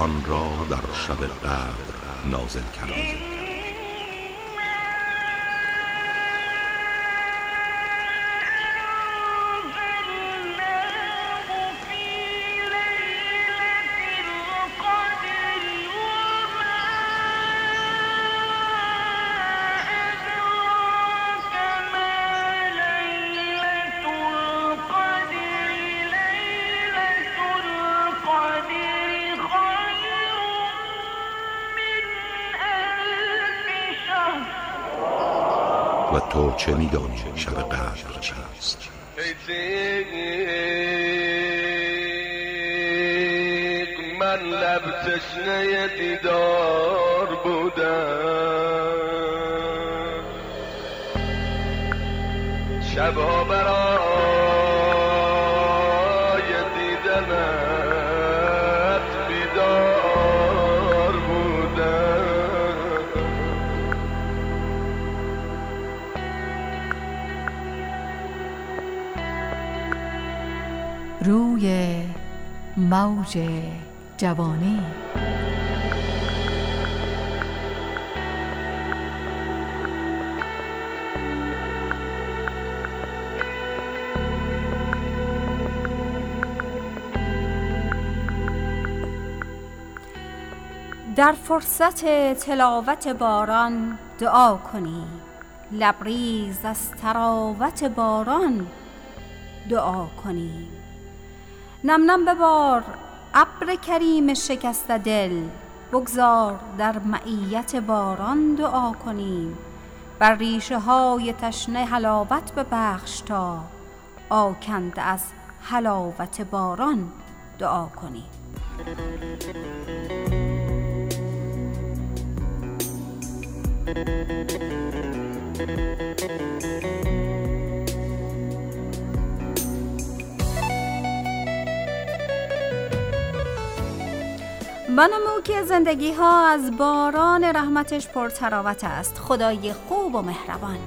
آن را در شب قدر نازل کرد. و تو چه می‌دانی شب قدر چیست؟ من لب تشنه دیدار بودم، شبها برای دیدنت بیدار بودم. روی موج جوانی. در فرصت تلاوت باران دعا کنی، لبریز از تراوت باران دعا کنی. نم نم ببار ابر کریم شکسته دل، بگذار در معیت باران دعا کنیم. بر ریشه های تشنه حلاوت ببخش تا آکنده از حلاوت باران دعا کنیم. بنمو که زندگی ها از باران رحمتش پر تراوت است. خدای خوب و مهربان.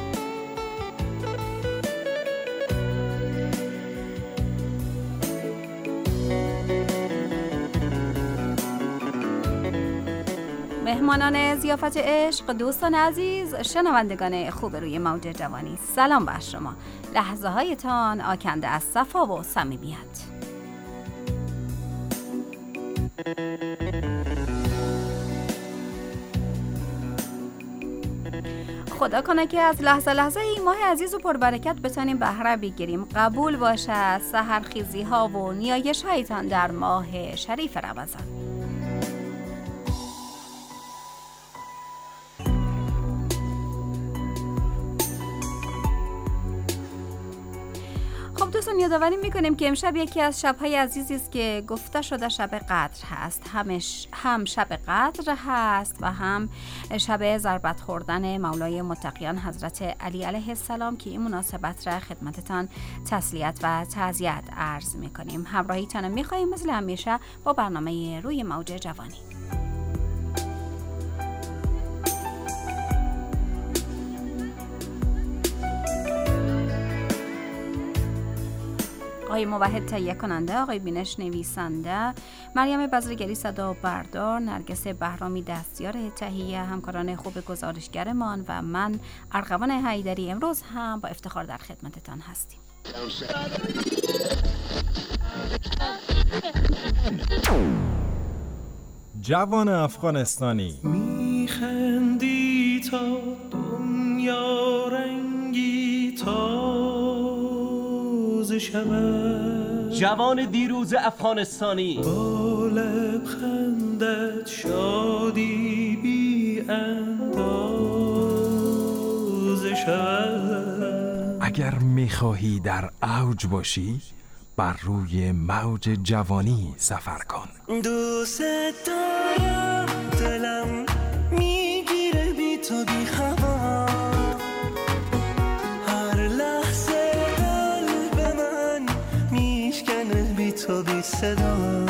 مهمانان ضیافت عشق، دوستان عزیز، شنوندگان خوب روی موج جوانی، سلام بر شما. لحظه هایتان آکنده از صفا و صمیمیت. خدا کنه که از لحظه این ماه عزیز و پربرکت بتونیم بهره بگیریم. قبول باشه سحرخیزی ها و نیایش هایتان در ماه شریف رمضان. خب دوستان، یادآوری میکنیم که امشب یکی از شب‌های عزیزی است که گفته شده شب قدر هست. هم شب قدر هست و هم شب ضربت خوردن مولای متقیان حضرت علی علیه السلام که این مناسبت را خدمتتان تسلیت و تعزیت عرض میکنیم. همراهیتان میخواهیم مثل همیشه با برنامه روی موج جوانی. آقای موحد تهیه کننده، آقای بینش نویسنده، مریم بزرگری صدا بردار، نرگس بهرامی دستیار تهیه، همکاران خوب گزارشگرمان و من ارغوان حیدری امروز هم با افتخار در خدمتتان هستیم. جوان افغانستانی میخندی تا دنیا رنگی تازه شود، جوان دیروز افغانستانی با لبخندت شادی بی اندازه شود. اگر میخواهی در اوج باشی بر روی موج جوانی سفر کن. دوست دارم، دلم میگیره بی تو بی خبر، هر لحظه قلب من میشکنه بی تو بی صدا.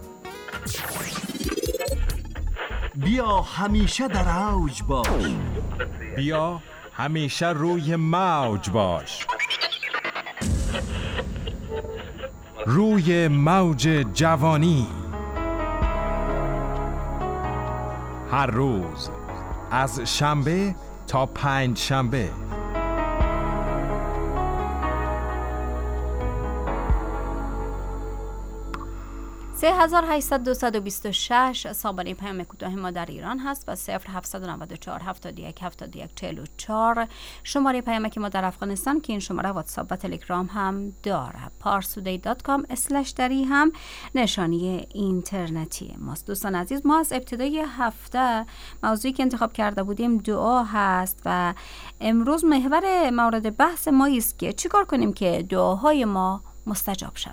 بیا همیشه در اوج باش، بیا همیشه روی موج باش. روی موج جوانی. هر روز از شنبه تا پنج شنبه. سه 3826 سامانه پیام کوتاه ما در ایران هست و 0794 71 71 44 شماره پیامک ما در افغانستان که این شماره واتساپ و تلگرام هم داره. parstoday.com/dari هم نشانی اینترنتی ماست. دوستان عزیز، ما از ابتدای هفته موضوعی که انتخاب کرده بودیم دعا هست و امروز محور مورد بحث ما است که چیکار کنیم که دعاهای ما مستجاب شود.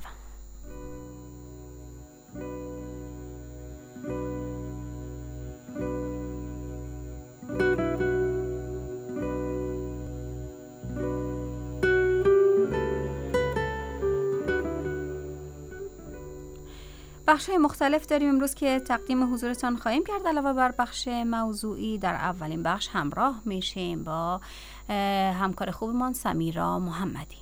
بخش‌های مختلف داریم امروز که تقدیم حضورتان خواهیم کرد. علاوه بر بخش موضوعی در اولین بخش همراه میشیم با همکار خوبمان سمیرا محمدی.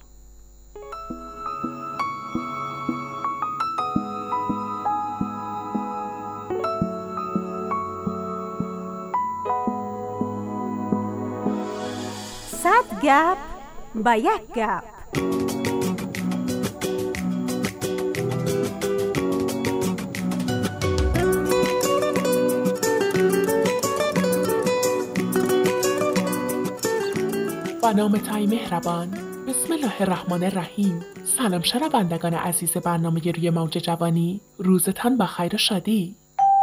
صد گپ با یک گپ. با نام تای مهربان. بسم الله الرحمن الرحیم. سلام شنوندگان عزیز برنامه روی موج جوانی، روزتان با خیر و شادی.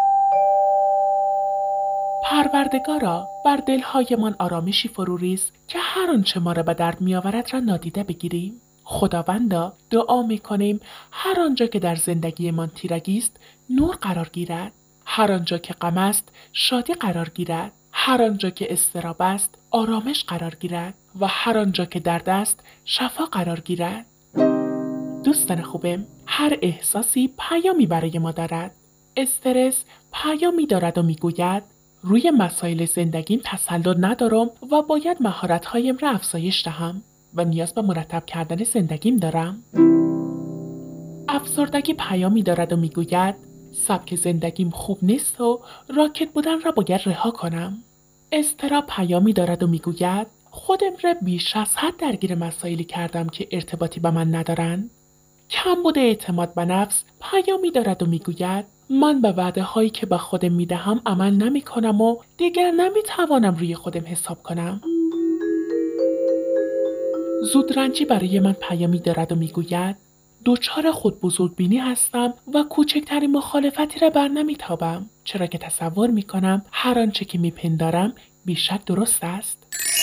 پروردگارا، بر دلهایمان آرامشی فرو ریز که هر آنچه ما را به درد میآورد را نادیده بگیریم. خداوندا، دعا میکنیم هر آنجا که در زندگیمان تیرگی است نور قرار گیرد، هر آنجا که غم است شادی قرار گیرد، هر آنجا که اضطراب است آرامش قرار گیرد و هر آنجا که درد است شفا قرار گیرد. دوستان خوبم، هر احساسی پیامی برای ما دارد. استرس پیامی دارد و میگوید روی مسائل زندگیم تسلط ندارم و باید مهارت‌هایم را افزایش دهم و نیاز به مرتب کردن زندگیم دارم. افسردگی پیامی دارد و میگوید سبک زندگیم خوب نیست و راکت بودن را باید رها کنم. اضطراب پیامی دارد و میگوید خودم را بیش از حد درگیر مسائلی کردم که ارتباطی با من ندارند. کمبود اعتماد به نفس پیامی دارد و میگوید من به وعده هایی که به خودم میدهم عمل نمی کنم و دیگر نمیتوانم روی خودم حساب کنم. زودرنجی برای من پیامی دارد و میگوید دچار خود بزرگبینی هستم و کوچکترین مخالفتی را بر نمیتابم، چرا که تصور میکنم هر آنچه که میپندارم بیشک درست است.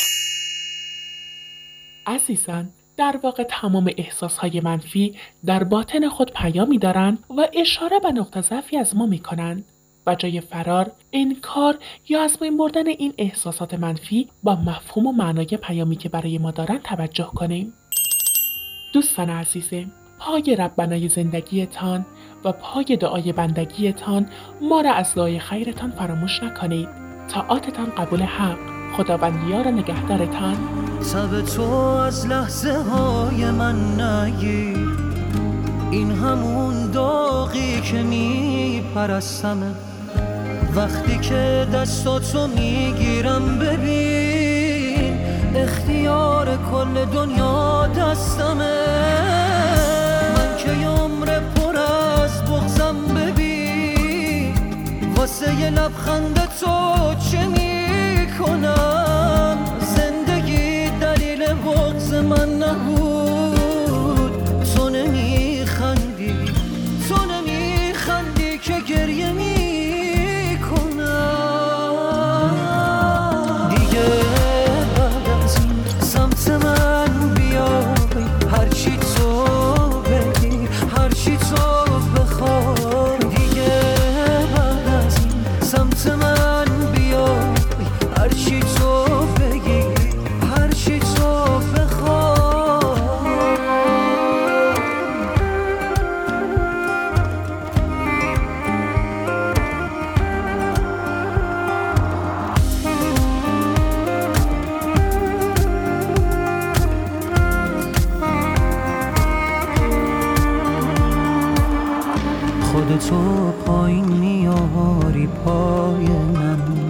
عزیزان، در واقع تمام احساسهای منفی در باطن خود پیامی دارند و اشاره به نقطه ضعفی از ما میکنند. و جای فرار، انکار یا از بین بردن این احساسات منفی با مفهوم و معنای پیامی که برای ما دارند توجه کنیم. دوستان عزیزم، پای ربنای زندگیتان و پای دعای بندگیتان ما را از دعای خیرتان فراموش نکنید. طاعاتتان قبول حق. خداوند یار نگهدارتان. تب تو از لحظه های من نگیر، این همون داغی که میپرستمه. وقتی که دستاتو میگیرم ببین اختیار کل دنیا دستمه. من که عمر پر از بغضم ببین واسه یه لبخند تو چه میکنم. زندگی دلیل بغض من نبود، تو نمیخندی که گریه میکنم. دیگه بعد از این سمت من بیای، هرچی تو بگی هرچی تو بخوای. دیگه بعد از این سمت من بیای، هرچی تو بگی هرچی تو بخوای. خودتو پایین میاری پای من،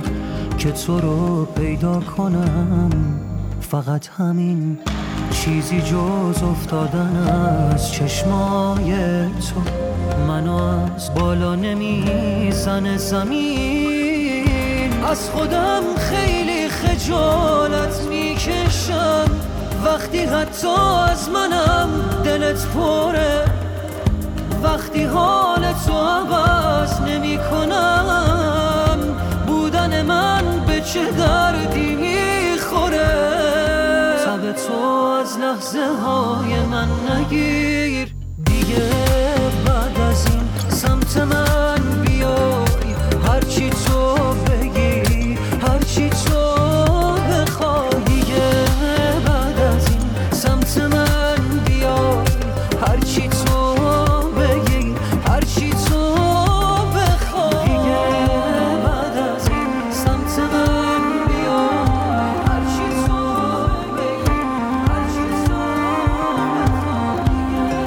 تو رو پیدا کنم، فقط همین چیزی جز افتادن از چشمای تو منو از بالا نمیزنه زمین. از خودم خیلی خجالت میکشم وقتی حتی از منم دلت پره، وقتی حال تو عوض نمی کنم، بودن من به چه دردی میخوره. تب تو از لحظه های من نگیر دیگه، بعد از این سمت من بیای، هرچی تو بگی هرچی تو بخوای دیگه، بعد از این سمت من بیای، هرچی تو بگی هرچی تو بخوای دیگه، بعد از این سمت من بیای، هرچی تو بگی هرچی تو بخوای دیگه،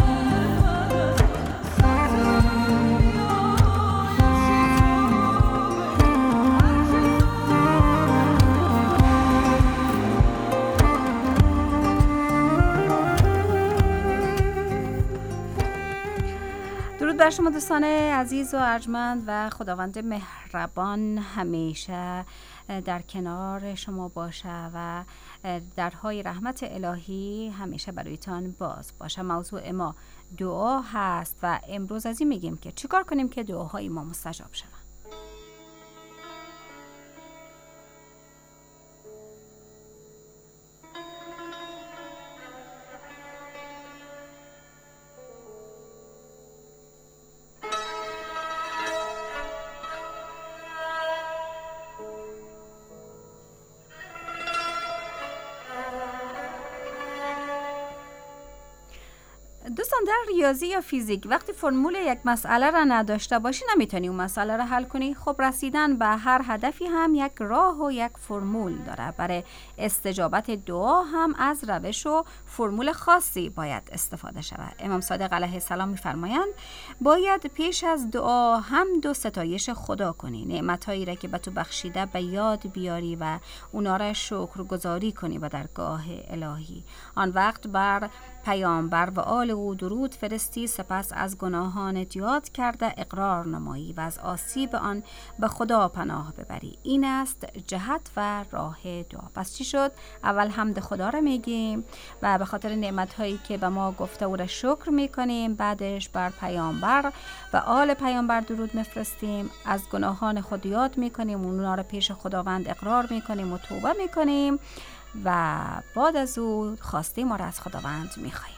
درود بر شما دوستان عزیز و ارجمند و خداوند مهربان همیشه در کنار شما باشه و درهای رحمت الهی همیشه برایتان باز باشه. موضوع ما دعا هست و امروز از این میگیم که چیکار کنیم که دعاهای ما مستجاب شود. دوستان در ریاضی یا فیزیک وقتی فرمول یک مسئله را نداشته باشی نمیتونی اون مسئله را حل کنی. خب رسیدن به هر هدفی هم یک راه و یک فرمول داره. برای استجابت دعا هم از روش و فرمول خاصی باید استفاده شود. امام صادق علیه السلام میفرمایند باید پیش از دعا حمد و ستایش خدا کنی، نعمتایی را که به تو بخشیده به یاد بیاری و اونا را شکرگزاری کنی به درگاه الهی. آن وقت بر پیامبر و آل او درود فرستی، سپس از گناهانت یاد کرده اقرار نمایی و از آسیب آن به خدا پناه ببری. این است جهت و راه دعا. پس چی شد؟ اول حمد خدا را میگیم و به خاطر نعمت‌هایی که به ما گفته او را شکر میکنیم. بعدش بر پیامبر و آل پیامبر درود میفرستیم، از گناهان خود یاد میکنیم، اونا را پیش خداوند اقرار میکنیم و توبه میکنیم و بعد از او خواسته ما را از خداوند میخواهیم.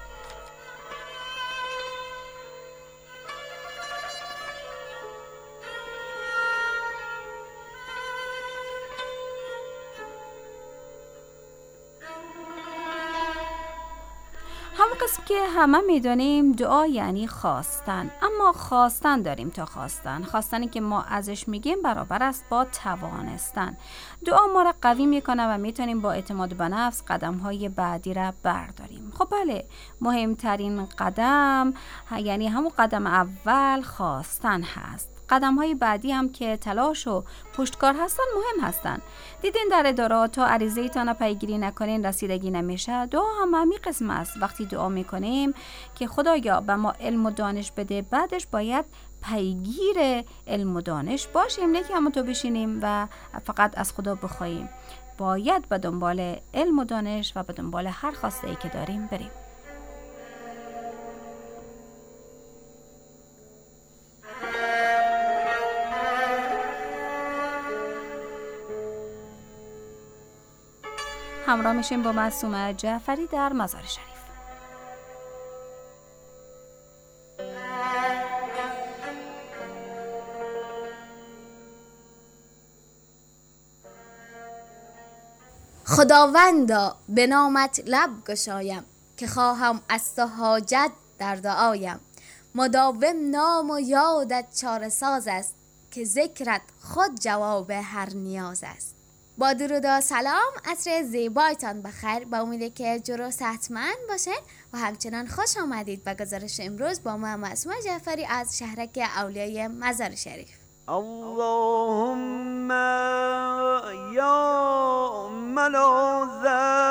همون قسم که همه میدونیم دعا یعنی خواستن، اما خواستن داریم تا خواستن. خواستنی که ما ازش میگیم برابر است با توانستن. دعا ما را قوی میکنه و میتونیم با اعتماد به نفس قدم‌های بعدی را برداریم. خب بله، مهمترین قدم یعنی همون قدم اول خواستن هست. قدم‌های بعدی هم که تلاش و پشتکار هستن مهم هستن. دیدین در ادارات تا عریضه‌تان پیگیری نکنین رسیدگی نمیشه. دعا هم همین قسم است. وقتی دعا میکنیم که خدایا به ما علم و دانش بده، بعدش باید پیگیر علم و دانش باشیم، نه که همونطور بشینیم و فقط از خدا بخوایم. باید به دنبال علم و دانش و به دنبال هر خواسته‌ای که داریم بریم. همراه میشیم با معصومه جعفری در مزار شریف. خداوندا به نامت لب گشایم، که خواهم از تو حاجت در دعایم. مداوم نام و یادت چاره ساز است، که ذکرت خود جواب هر نیاز است. با درود و سلام، عصر زیبایتان بخیر. با امیده که جور و صحتمند باشین و همچنان خوش آمدید به گزارش امروز با ما معصومه جعفری از شهرک اولیای مزار شریف. اللهم یا ملاذ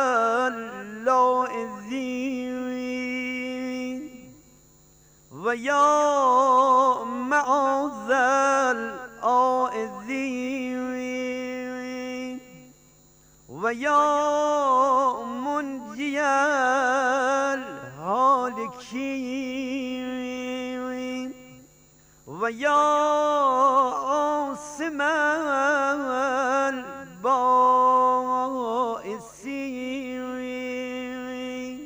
اللائذین و یا معاذ العائذین و یا منجی الهالکین و یا عاصم البائسین.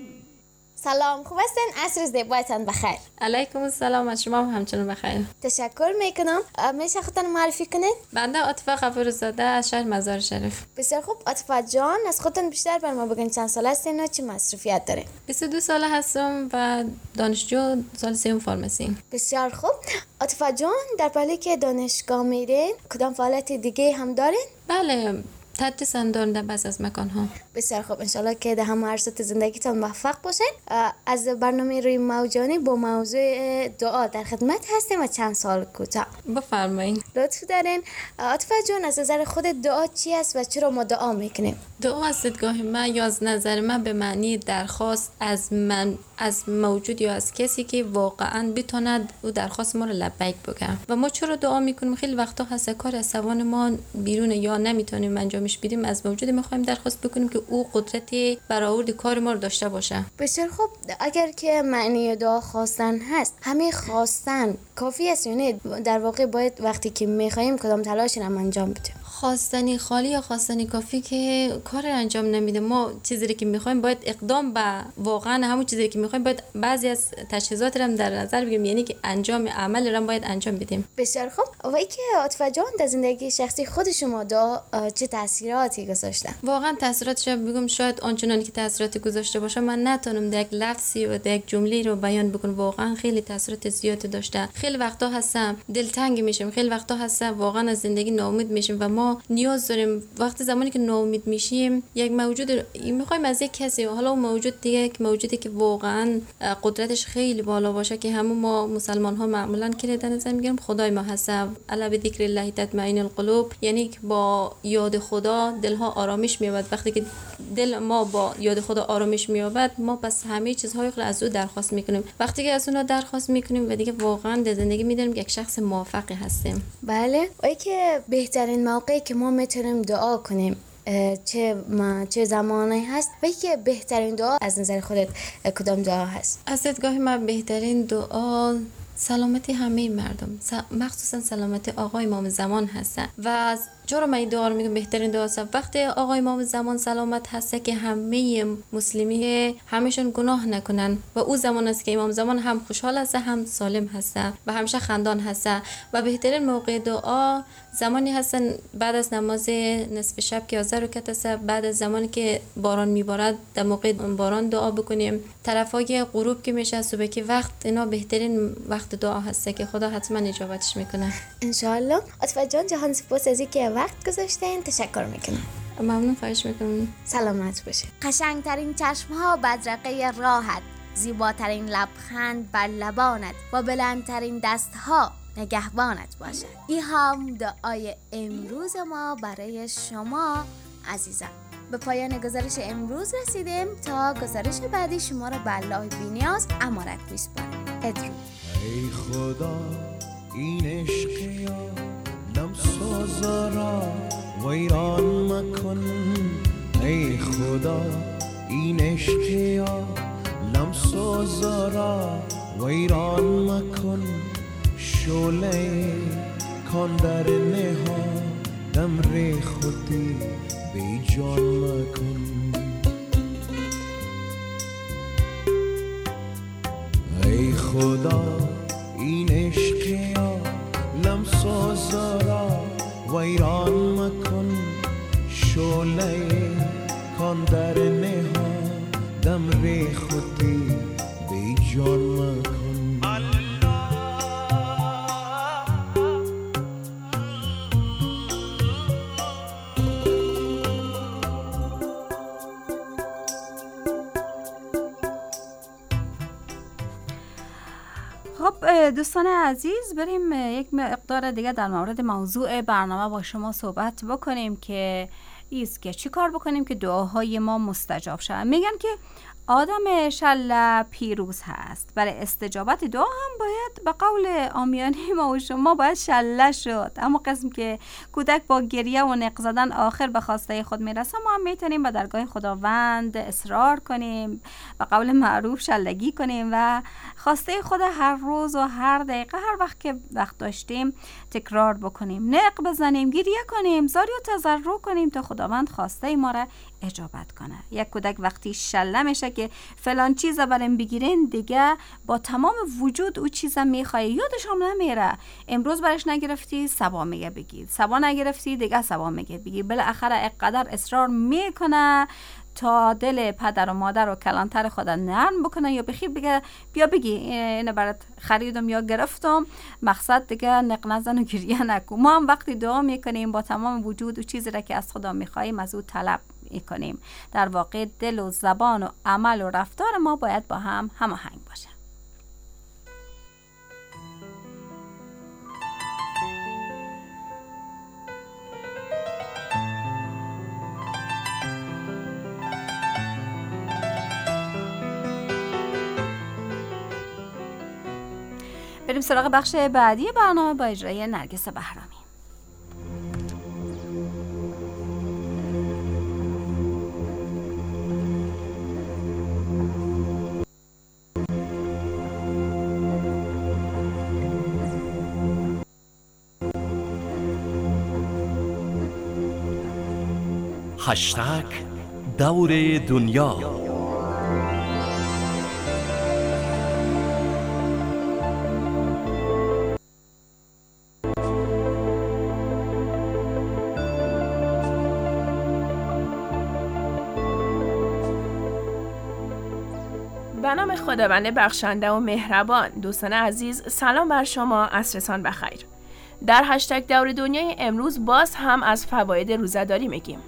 سلام، خوب هستین؟ عصر زیبایتان بخیر. علیکم السلام، از شما هم همچنان بخیر. تشکر میکنم. میشه خودتان معرفی کنید؟ بنده عاطفه غفورزاده از شهر مزار شریف. بسیار خوب. عاطفه جان، از خودتان بیشتر بر ما بگین چند سال هستین و چه مصروفیت دارین؟ 22 ساله هستم و دانشجو سال سوم فارمسی. بسیار خوب. عاطفه جان، در حالی که دانشگاه میرین کدام فعالیت دیگه هم دارین؟ بله، تدریس هم دارم در بعض از مکان ها. بسیار خوب، انشالله که در همه عرصات زندگیتان موفق باشین. از برنامه روی موجانی با موضوع دعا در خدمت هستیم و چند سال کوتاه. بفرمایید. لطف دارین. عاطفه جان، از نظر خود دعا چی است و چرا ما دعا میکنیم؟ دعا از دیدگاه من یا از نظر من به معنی درخواست از من، از موجود یا از کسی که واقعا بتواند او درخواست ما رو لبیک بگه. و ما چرا دعا میکنیم؟ خیلی وقتا هست کار از توان ما بیرونه یا نمیتونیم انجامش بدیم، از موجود میخوایم درخواست بکنیم که او قدرت برآورد کار ما رو داشته باشه. بسیار خوب. اگر که معنی دعا خواستن هست، همه خواستن کافی است؟ یعنی در واقع باید وقتی که میخوایم کدام تلاشی هم انجام بدیم؟ خواستنی خالی یا خواستنی کافی که کار انجام نمیده. ما چیزی که میخوایم باید اقدام به واقعا همون چیزی که میخوایم باید بعضی از تجهیزات رو در نظر بگیریم، یعنی که انجام عمل رو باید انجام بدیم. بسیار خوب. و اینکه عاطفه جان، در زندگی شخصی خود شما دعا چه تاثیراتی گذاشته؟ واقعا تاثیراتش بگم شاید آنچنانی که تاثیراتی گذاشته باشه من نتونم در یک لفظی و در یک جمله رو بیان بکنم. واقعا خیلی تاثیرات زیادی داشته. خیلی وقتا هستم دلتنگ میشم، خیلی وقتا هستم واقعا از زندگی ناامید میشم و ما نیاز داریم وقتی زمانی که ناامید میشیم یک موجود میخوایم از یک کسی، حالا اون موجود دیگه یک موجودی که واقعا قدرتش خیلی بالا باشه که همون ما مسلمان ها معمولا که در نظر میگیریم خدای ما هست. الا بذکر الله تطمئن القلوب، یعنی که با یاد خدا دلها آرامش مییابد. وقتی که دل ما با یاد خدا آرامش مییابد، ما پس همه چیزهای رو از او درخواست میکنیم. وقتی که از اون درخواست میکنیم و دیگه واقعا در زندگی میدونیم یک شخص موفقی هستیم. بله. و که بهترین موقعی که ما میتونیم دعا کنیم چه زمانی هست و که بهترین دعا از نظر خودت کدام دعا هست؟ از دیدگاه من بهترین دعا سلامتی همه مردم، مخصوصا سلامتی آقای امام زمان هستن. و چرا من این دعا رو میگم بهترین دعا است؟ وقتی آقای امام زمان سلامت هسته که همه مسلمی همشون گناه نکنن و او زمان است که امام زمان هم خوشحال هسته، هم سالم هسته و همیشه خندان هسته. و بهترین موقع دعا زمانی هستن بعد از نماز نصف شب که 11 رکعت است، بعد از زمانی که باران میبارد در موقع باران دعا بکنیم، طرفای غروب که میشه صبح که وقت، اینا بهترین وقت دعا هسته که خدا حتما اجابتش میکنه ان شاء الله. عاطفه جان، جهان سپاس از اینکه وقت گذاشتین. تشکر میکنم. ممنون، خواهش میکنم. سلامت باشید. قشنگترین چشمها بدرقه راحت، زیباترین لبخند بر لبانت و بلندترین دستها نگهبانت باشد. این هم دعای امروز ما برای شما عزیزان. به پایان گزارش امروز رسیدیم. تا گزارش بعدی شما را به الله بی‌نیاز امانت می‌سپاریم. بدرود. ای خدا این عشق یا دمساز را ویران مکن. ای خدا این عشق یا لمساز را ویران مکن. شعله کان در نهادم ره خودی بی جان مکن. ای خدا این عشق یا لمساز را ویران مکن. شعله کان در نهادم ره خودی بی جان مکن. خب دوستان عزیز، بریم یک مقدار دیگه در مورد موضوع برنامه با شما صحبت بکنیم که ایست که چی کار بکنیم که دعاهای ما مستجاب شود. میگن که آدم شله پیروز هست. برای استجابت دعا هم باید به قول عامیانه ما و شما باید شله شد. اما قسم که کودک با گریه و نق زدن آخر به خواسته خود میرسه، ما هم میتونیم به درگاه خداوند اصرار کنیم، به قول معروف شلگی کنیم و خواسته خود هر روز و هر دقیقه هر وقت که وقت داشتیم تکرار بکنیم، نق بزنیم، گریه کنیم، زاری و تضرع کنیم تا خداوند خواسته ما را اجابت کنه. یک کودک وقتی شله میشه که فلان چیزا برام بگیرین، دیگه با تمام وجود او چیزا میخواد، یادش هم نمیره. امروز برش نگرفتی سبا میگه بگید، سبا نگرفتی دیگه سبا میگه بگید. بالاخره اینقدر اصرار میکنه تا دل پدر و مادر و کلانتر خود نرم بکنه یا بخیر بگه بیا بگی اینو برات خریدم یا گرفتم، مقصد دیگه نق نزن و گریه نکن. ما هم وقتی دعا میکنیم با تمام وجود و چیزی را که از خدا میخوایم از او طلب میکنیم. در واقع دل و زبان و عمل و رفتار ما باید با هم هماهنگ باشه. بریم سراغ بخش بعدی برنامه با اجرای نرگس بهرامی. هشتگ دور دنیا. به نام خداوند بخشنده و مهربان. دوستان عزیز، سلام بر شما، عصرتان بخیر. در هشتگ دور دنیای امروز باز هم از فواید روزه‌داری میگیم.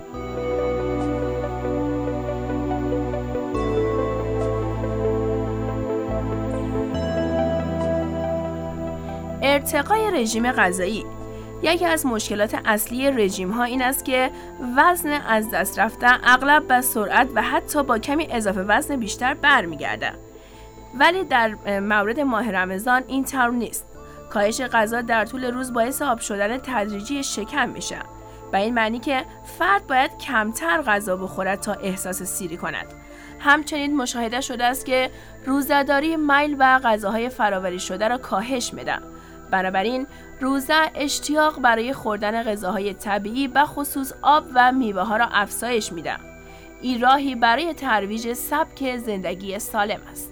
ارتقای رژیم غذایی. یکی از مشکلات اصلی رژیم ها این است که وزن از دست رفته اغلب به سرعت و حتی با کمی اضافه وزن بیشتر برمیگرده. ولی در مورد ماه رمضان این طور نیست. کاهش غذا در طول روز باعث آب شدن تدریجی شکم میشه. به این معنی که فرد باید کمتر غذا بخورد تا احساس سیری کند. همچنین مشاهده شده است که روزه‌داری میل به غذاهای فرآوری شده را کاهش میده. بنابراین روزه اشتیاق برای خوردن غذاهای طبیعی به خصوص آب و میوه ها را افزایش میده. این راهی برای ترویج سبک زندگی سالم است.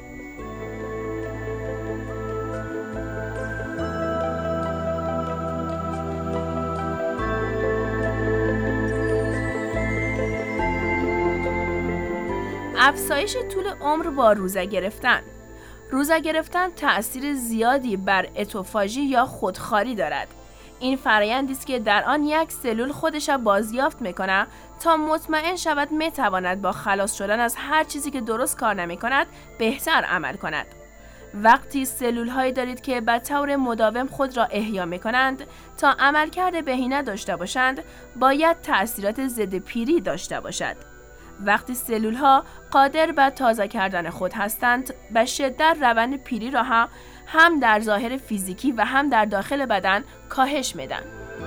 افزایش طول عمر با روزه گرفتن. روزه گرفتن تأثیر زیادی بر اتوفاژی یا خودخواری دارد. این فرآیندی است که در آن یک سلول خودش را بازیافت میکنه تا مطمئن شود میتواند با خلاص شدن از هر چیزی که درست کار نمیکند بهتر عمل کند. وقتی سلول هایی دارید که به طور مداوم خود را احیا میکنند تا عملکرد بهینه داشته باشند، باید تأثیرات ضد پیری داشته باشد. وقتی سلول ها قادر به تازه کردن خود هستند، به شدت روند پیری را هم در ظاهر فیزیکی و هم در داخل بدن کاهش میدن.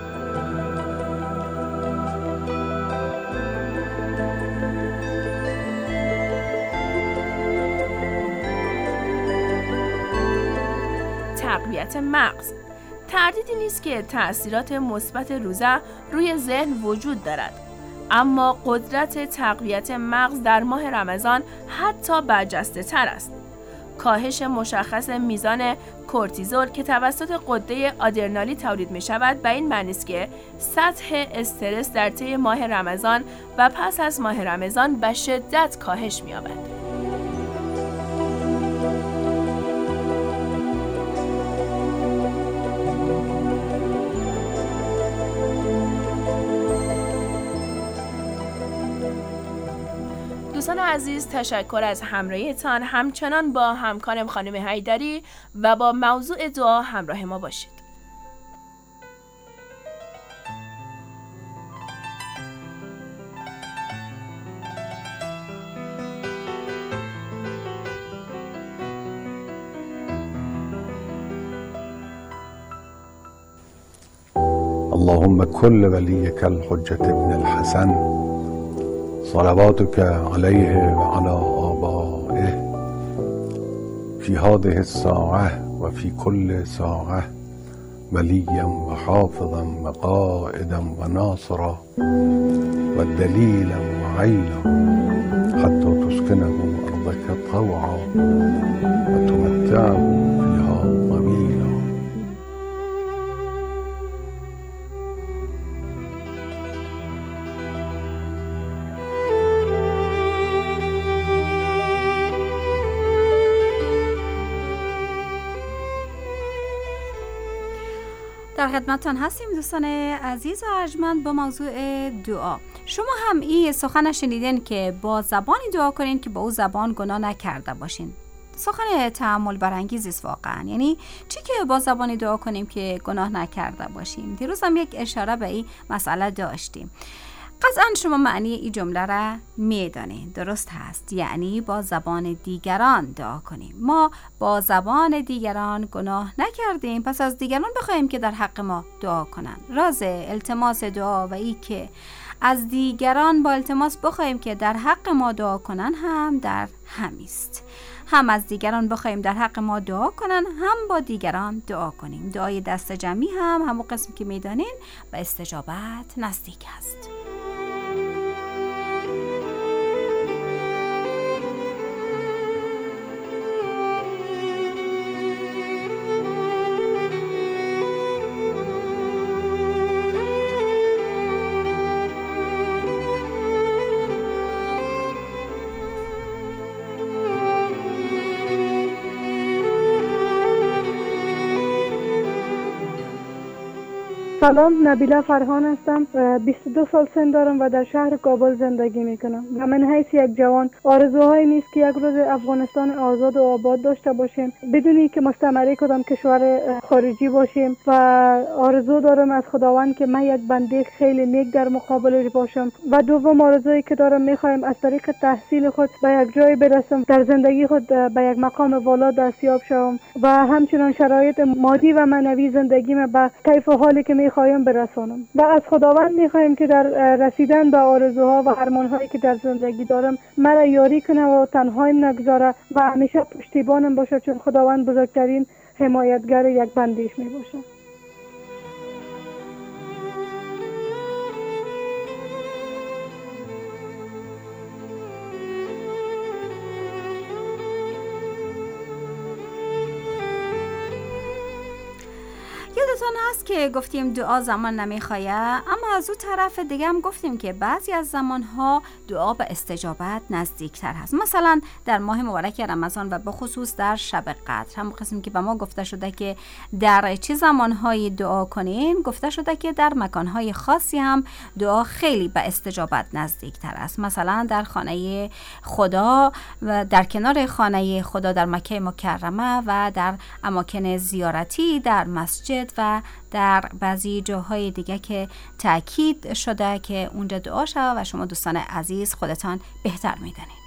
تقویت مغز. تردیدی نیست که تأثیرات مثبت روزه روی ذهن وجود دارد. اما قدرت تقویت مغز در ماه رمضان حتی برجسته تر است. کاهش مشخص میزان کورتیزول که توسط غده آدرنالی تولید می شود به این معنی است که سطح استرس در طی ماه رمضان و پس از ماه رمضان به شدت کاهش می یابد. دوستان عزیز، تشکر از همراهیتان. همچنان با همکارم خانم حیدری و با موضوع دعا همراه ما باشید. اللهم كل وليك الحجة ابن الحسن صلواتك عليه وعلى آبائه في هذه الساعة وفي كل ساعة وليا وحافظا وقائدا وناصرا ودليلا وعينا حتى تسكنه أرضك طوعا وتمتعه فيها طويلا. در خدمتتان هستیم دوستان عزیز و ارجمند با موضوع دعا. شما هم این سخن شنیدین که با زبانی دعا کنین که با او زبان گناه نکرده باشین. سخن تأمل برانگیزی است واقعا. یعنی چی که با زبانی دعا کنیم که گناه نکرده باشیم؟ دیروز هم یک اشاره به این مسئله داشتیم. قطعا شما معنی این جمله را میدانید، درست هست؟ یعنی با زبان دیگران دعا کنیم. ما با زبان دیگران گناه نکردیم، پس از دیگران بخوایم که در حق ما دعا کنند. راز التماس دعا و ای که از دیگران با التماس بخوایم که در حق ما دعا کنند هم در همیست. هم از دیگران بخوایم در حق ما دعا کنن، هم با دیگران دعا کنیم. دعای دست جمعی هم همون قسم که میدانین به استجابت نزدیک است. سلام، نبیله فرهان هستم. 22 سال سن دارم و در شهر کابل زندگی میکنم. و من حیث یک جوان آرزوهایی نیست که یک روز افغانستان آزاد و آباد داشته باشیم بدونی که مستعمره کدام کشور خارجی باشیم. و آرزو دارم از خداوند که من یک بنده خیلی نیک در مقابلش باشم. و دوم آرزویی که دارم، میخوایم از طریق تحصیل خود به یک جای برسم، در زندگی خود به یک مقام والا دستیاب شوم و همچنان شرایط مادی و معنوی زندگیم به کیف و حالی که میخوایم برسانم. و از خداوند میخوایم که در رسیدن به آرزوها و ارمانهایی که در زندگی دارم مرا یاری کنه و تنهایم نگذاره و همیشه پشتیبانم باشه، چون خداوند بزرگترین حمایتگر یک بندیش میباشه. یادتان هست که گفتیم دعا زمان نمیخواه، اما از اون طرف دیگه هم گفتیم که بعضی از زمانها دعا به استجابت نزدیکتر هست. مثلا در ماه مبارک رمضان و به خصوص در شب قدر، هم قسمی که به ما گفته شده که در چه زمانهایی دعا کنیم، گفته شده که در مکانهای خاصی هم دعا خیلی به استجابت نزدیکتر است. مثلا در خانه خدا و در کنار خانه خدا در مکه مکرمه و در اماکن زیارتی، در مسجد و در بعضی جاهای دیگه که تأکید شده که اونجا دعا شود و شما دوستان عزیز خودتان بهتر میدانید.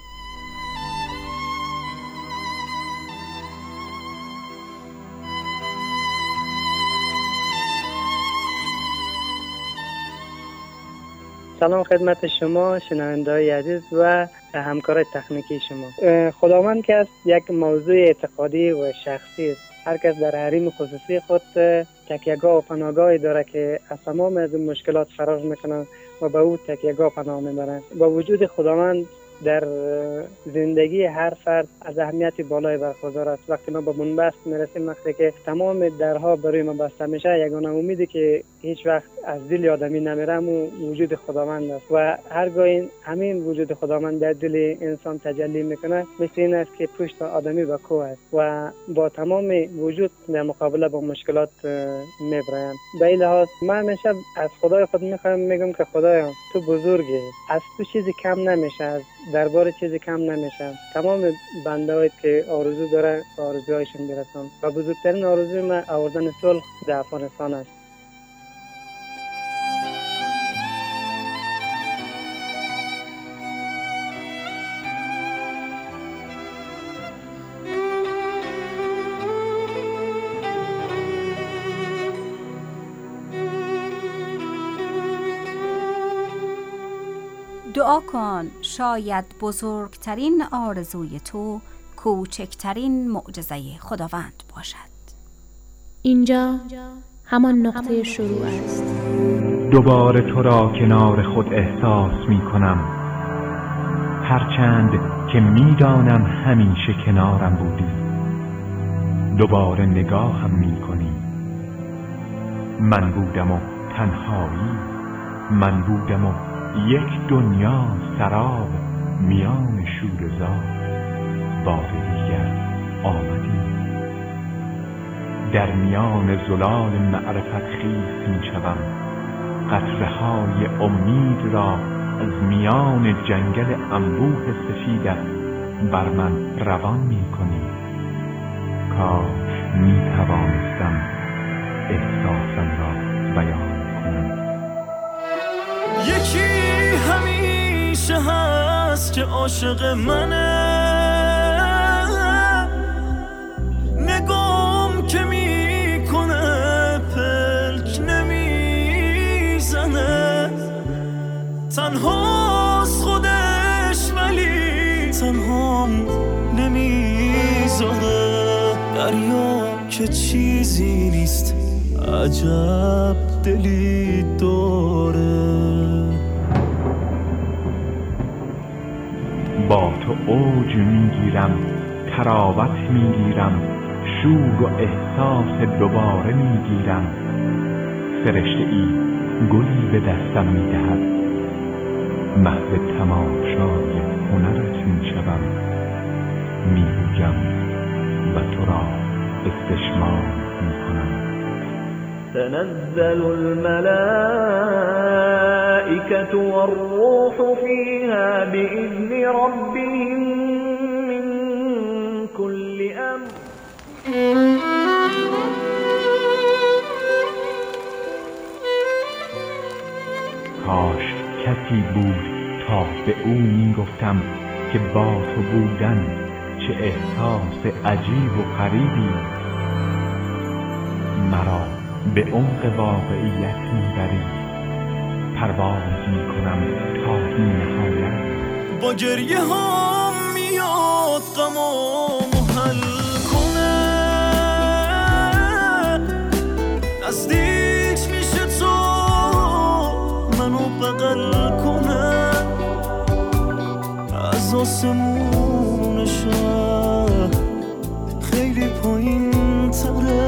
سلام خدمت شما شنونده‌های عزیز و همکار تکنیکی شما. خداوند که است یک موضوع اعتقادی و شخصی است. هر کس در حریم خصوصی خود تکیه‌گاه و پناهگاهی داره که از تمام از مشکلات فرار میکنه و به او تکیه‌گاه پناه میبره. با وجود خداوند در زندگی هر فرد از اهمیت بالای برخوردار است. وقتی ما به بنبست میرسیم، وقتی که تمام درها برای ما بسته میشه، یگانه امیدی که هیچ وقت از دل آدمی نمیره وجود خداوند است و هرگاه همین وجود خداوند در دل انسان تجلی میکنه، مثل این است که پشت آدمی به کوه است و با تمام وجود در مقابله با مشکلات میبرند. به این لحاظ من همیشه از خدای خود میگم که خدایا تو بزرگی، از تو چیزی کم نمیشه، از درباره چیزی کم نمیشم. تمام بنده هایی که آرزو داره آرزوهایشون برسان و بزرگترین آرزوی من آوردن صلح در افغانستان است. دعا کن شاید بزرگترین آرزوی تو کوچکترین معجزه خداوند باشد. اینجا همان نقطه شروع است. دوباره تو را کنار خود احساس می کنم، هرچند که می دانم همیشه کنارم بودی. دوباره نگاهم می کنی. من بودم و تنهایی، من بودم و یک دنیا سراب میان شورزار. بار دیگر آمدی، در میان زلال معرفت خیس می شوم. قطره های امید را از میان جنگل انبوه سفیدت بر من روان می کنی. کاش می توانستم احساسم را بیان کنم. یکی همیشه هست که عاشق منه، نگام که میکنه پلک نمیزنه، تنهاست خودش ولی تنهام نمیذاره. دریا که چیزی نیست عجب دلی داره. با تو اوج میگیرم، تراوت میگیرم، شور و احساس دوباره میگیرم. فرشته ای گلی به دستم میدهد، محو تماشای هنرت میشوم. میگویم و تو را استشمام میکنم. تنزل الملائكة والروح فيها بإذن ربهم من كل أمر. کاش کسی بود تا به او میگفتم که با تو بودن چه احساس عجیب و غریبی. مرا به عمق واقعیت میبری، پرواز میکنم تا بی نهایت. با گریه ها میاد غمام حل کنه، نزدیک میشه تو منو بغل کنه. از آسمون شهر خیلی پایین تره،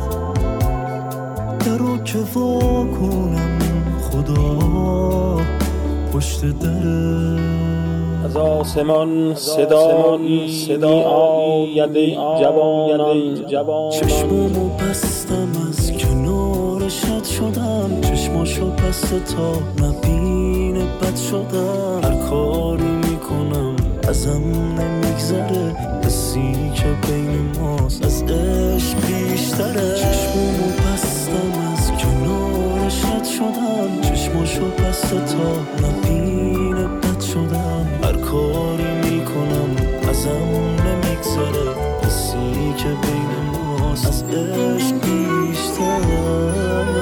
درو که وا کنم خدا پشت دره. از آسمان صدایی آید ای جوانان. چشمامو بستم از کنارشت شدم، چشماشو بسته تا نبینه بد شدم. هر کاری میکنم ازم نمیگذره، حسی که بین ماست از عشق بیشتره. چشمامو بستم از کنارشت شدم، چشماشو بسته تا نبینه بد شدم. هر کاری میکنم ازم نمیگذره، حسی که بین ماست از عشق بیشتره.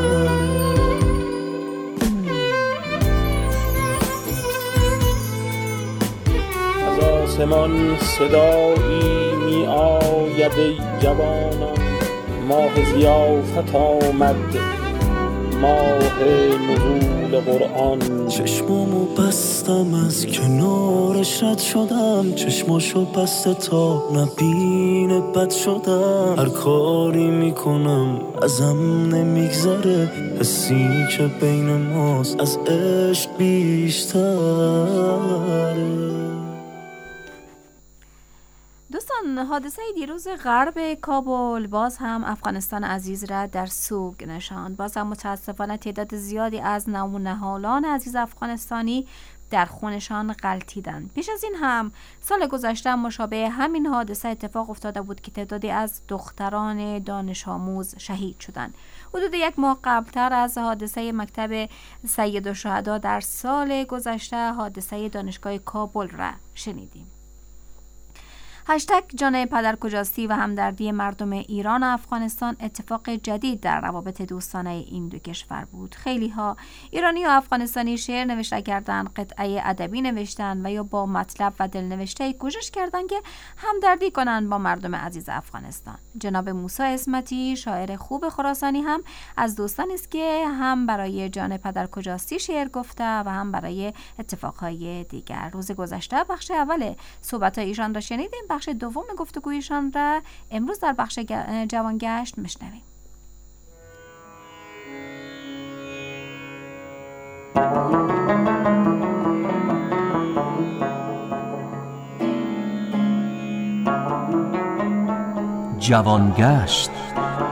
آسمان صدایی می آید ای جوانان. ماه ضیافت آمد، ماه نزول قرآن. چشمامو بستم از کنارش رد شدم، چشماشو بسته تا نبینه بد شدم. هر کاری میکنم ازم نمیگذره، حسی که بین ماست از عشق بیشتره. دوستان، حادثه دیروز غرب کابل باز هم افغانستان عزیز را در سوگ نشاند. باز هم متاسفانه تعداد زیادی از نونهالان عزیز افغانستانی در خونشان غلتیدند. پیش از این هم سال گذشته مشابه همین حادثه اتفاق افتاده بود که تعدادی از دختران دانش آموز شهید شدند. حدود 1 ماه قبلتر از حادثه مکتب سیدالشهدا در سال گذشته حادثه دانشگاه کابل را شنیدیم. هشتگ جان پدر کجاستی و همدردی مردم ایران و افغانستان اتفاق جدید در روابط دوستانه این دو کشور بود. خیلی ها ایرانی و افغانستانی شعر نوشته کردند، قطعه ادبی نوشتند و یا با مطلب و دلنوشته کوشش کردند که همدردی کنند با مردم عزیز افغانستان. جناب موسی اسمتی شاعر خوب خراسانی هم از دوستانی است که هم برای جان پدر کجاستی شعر گفته و هم برای اتفاقهای دیگر. روز گذشته بخش اول صحبت‌های ایشان را شنیدیم. بخش دوم گفتگویشان را امروز در بخش جوانگشت میشنویم. جوانگشت.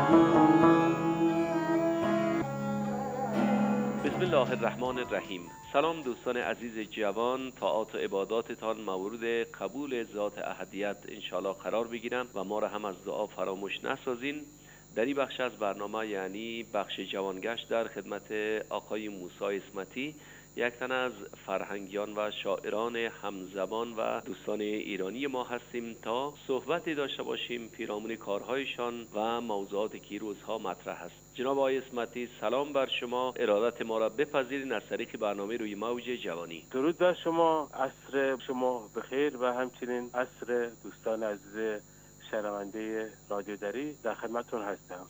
بسم الله الرحمن الرحیم. سلام دوستان عزیز جوان، طاعات و عباداتتان مورد قبول ذات احدیت انشاءالله قرار بگیرن و ما را هم از دعا فراموش نسازین. در این بخش از برنامه یعنی بخش جوانگشت در خدمت آقای موسی اسمتی، یک تن از فرهنگیان و شاعران همزبان و دوستان ایرانی ما هستیم تا صحبتی داشته باشیم پیرامون کارهایشان و موضوعاتی که روزها مطرح است. جناب آقای اسمتی، سلام بر شما، ارادت ما را بپذیرید از طریق برنامه روی موج جوانی. درود بر شما، عصر شما بخیر و همچنین عصر دوستان عزیز شنونده رادیو دری در خدمتتون هستم.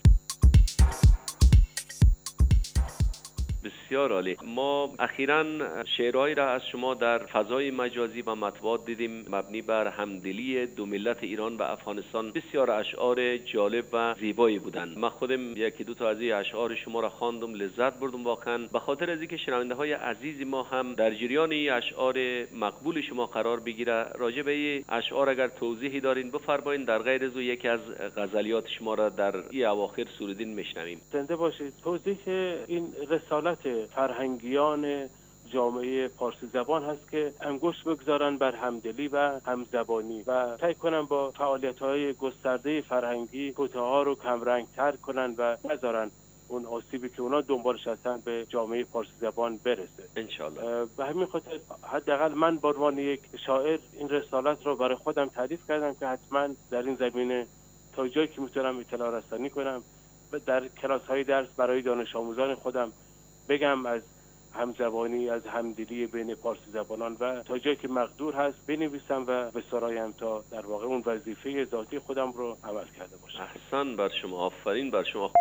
بسیار عالی. ما اخیراً شعرهایی را از شما در فضای مجازی و مطبوعات دیدیم مبنی بر همدلی دو ملت ایران و افغانستان. بسیار اشعار جالب و زیبایی بودند. من خودم یکی دو تا از این اشعار شما را خواندم، لذت بردم واقعاً. به خاطر از اینکه شنونده های عزیز ما هم در جریان این اشعار مقبول شما قرار بگیره، راجع به این اشعار اگر توضیحی دارین بفرمایید. در غیر از یکی از غزلیات شما را در این اواخر سرودین میشنویم. زنده باشید. توضیح این رساله فرهنگیان جامعه پارسی زبان هست که انگشت بگذارن بر همدلی و همزبانی و سعی کنن با فعالیت‌های گسترده فرهنگی کوتاها رو کمرنگ‌تر کنن و نذارن اون آسیبی که اونا دنبالش هستن به جامعه پارسی زبان برسه انشالله. به همین خاطر حداقل من به عنوان یک شاعر این رسالت رو برای خودم تعریف کردم که حتما در این زمینه تا جایی که میتونم اطلاع رسانی کنم در کلاس‌های درس برای دانش آموزان خودم بگم از همزبانی، از همدلی بین پارسی زبانان و تا جایی که مقدور هست بنویسم و به سرایم تا در واقع اون وظیفه ذاتی خودم رو عمل کرده باشم. احسن بر شما، آفرین بر شما.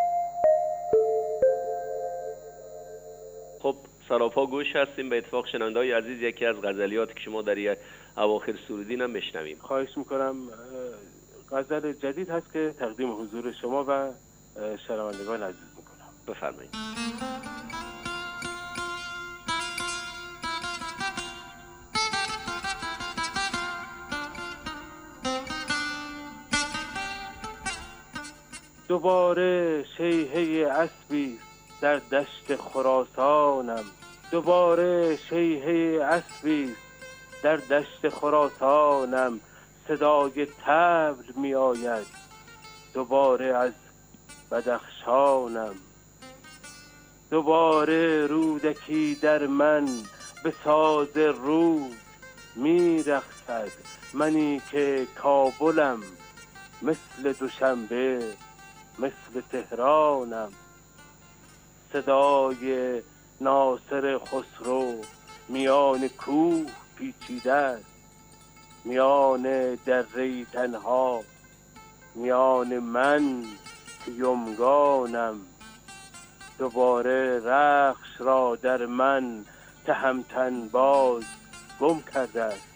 خب سراپا گوش هستیم. به اتفاق شنونده‌های عزیز یکی از غزلیات که شما در اواخر سرودین هم بشنویم. خواهش میکنم. غزل جدید هست که تقدیم حضور شما و شنوندگان عزیز میکنم. بفرمایید. دوباره شیهه اسبی در دشت خراسانم، دوباره شیهه اسبی در دشت خراسانم، صدای طبل می آید دوباره از بدخشانم، دوباره رودکی در من به ساز رود می رقصد، منی که کابلم مثل دوشنبه مثل تهرانم، صدای ناصر خسرو میان کوه پیچیده است، میان دره تنها، میان من که یمگانم، دوباره رخش را در من تهمتن باز گم کرده است،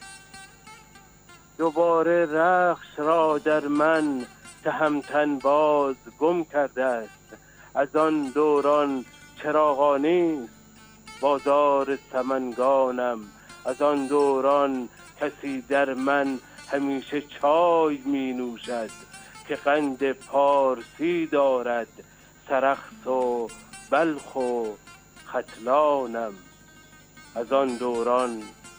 دوباره رخش را در من تهمتن باز گم کرده است، از آن دوران چراغانی بازار سمنگانم، از آن دوران کسی در من همیشه چای می نوشد که قند پارسی دارد، سرخس و بلخ و ختلانم، از آن دوران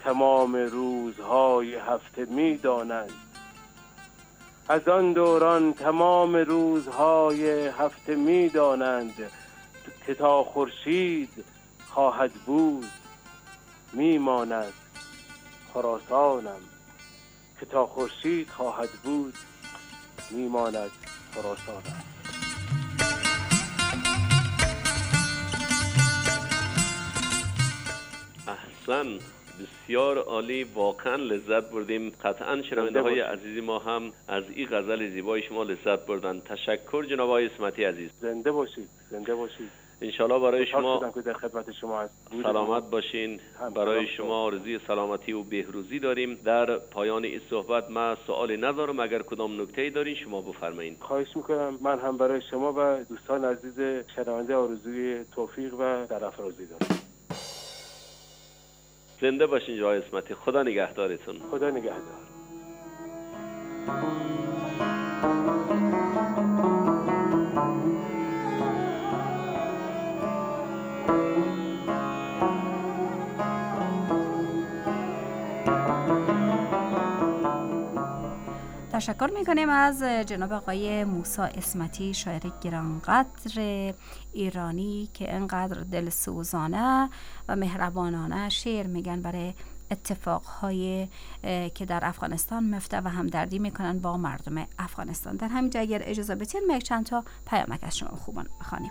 تمام روزهای هفته می‌دانند. از آن دوران تمام روزهای هفته می‌دانند که تا خورشید خواهد بود میماند خراسانم، که تا خورشید خواهد بود میماند خراسانم. احسن، بسیار عالی، واقعا لذت بردیم. قطعا شنونده های عزیزی ما هم از این غزل زیبای شما لذت بردن. تشکر جناب آقای اسمتی عزیز. زنده باشید، زنده باشید. انشالله برای شما که در خدمت شما هست. سلامت باشین. برای شما آرزوی سلامتی و بهروزی داریم. در پایان این صحبت من سوالی ندارم، اگر کدام نکته‌ای دارین شما بفرمایید. خواهش میکنم. من هم برای شما و دوستان عزیز شنونده آرزوی توفیق و سرافرازی دارم. زنده باشین جناب اسمتی. خدا نگهدارتون. خدا نگهدار. تشکر میکنیم از جناب آقای موسی اسمتی، شاعر گرانقدر ایرانی که انقدر دلسوزانه و مهربانانه شعر میگن برای اتفاقهای که در افغانستان میفته و همدردی میکنن با مردم افغانستان. در همینجا اگر اجازه بدین ما یک چند تا پیامک از شما خوبان بخوانیم.